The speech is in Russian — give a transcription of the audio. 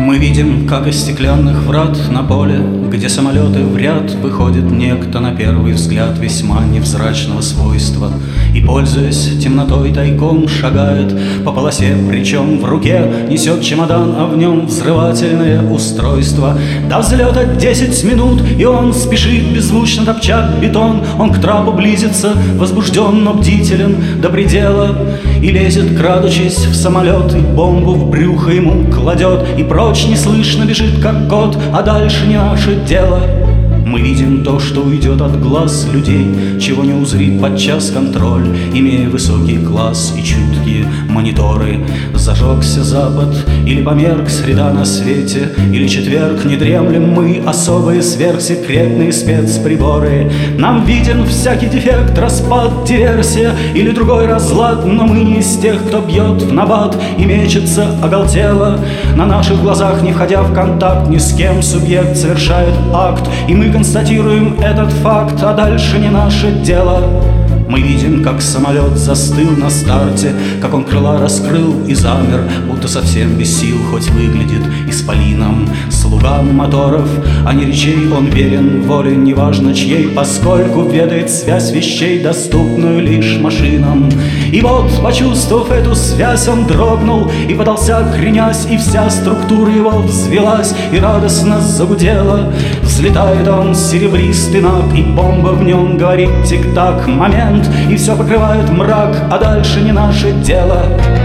Мы видим, как из стеклянных врат на поле, где самолеты в ряд, выходит некто на первый взгляд весьма невзрачного свойства и, пользуясь темнотой, тайком шагает по полосе, причем в руке несет чемодан, а в нем взрывательное устройство. До взлета 10 минут, и он спешит, беззвучно топча бетон. Он к трапу близится, возбужден, но бдителен до предела, и лезет, крадучись в самолет, и бомбу в брюхо ему кладет, и прочь неслышно бежит, как кот, а дальше не наше дело. Мы видим то, что уйдет от глаз людей, чего не узрит подчас контроль, имея высокий класс и чуткие мониторы. Зажегся запад или померк среда на свете, или четверг, не дремлем мы, особые сверхсекретные спецприборы. Нам виден всякий дефект, распад, диверсия или другой разлад, но мы не из тех, кто бьет в набат и мечется оголтело. На наших глазах, не входя в контакт ни с кем, субъект совершает акт, и мы констатируем этот факт, а дальше не наше дело. Мы видим, как самолет застыл на старте, как он крыла раскрыл и замер, будто совсем без сил, хоть выглядит исполином. Слугам моторов, а не речей, он верен воле, неважно чьей, поскольку ведает связь вещей, доступную лишь машинам. И вот, почувствовав эту связь, он дрогнул и подался, кренясь, и вся структура его взвелась и радостно загудела. Взлетает он, серебристый наг, и бомба в нем говорит тик-так, момент, и все покрывает мрак, а дальше не наше дело.